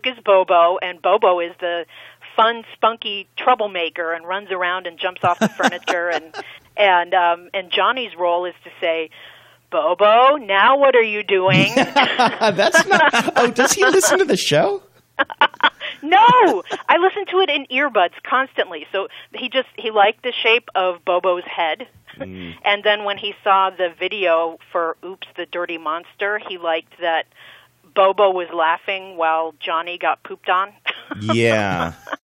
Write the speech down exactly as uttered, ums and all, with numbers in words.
is Bobo, and Bobo is the fun, spunky troublemaker and runs around and jumps off the furniture. And and um, and Johnny's role is to say, Bobo, now what are you doing? That's not. Oh, does he listen to the show? No, I listen to it in earbuds constantly. So he just he liked the shape of Bobo's head, mm. and then when he saw the video for Oops, the Dirty Monster, he liked that Bobo was laughing while Johnny got pooped on. Yeah.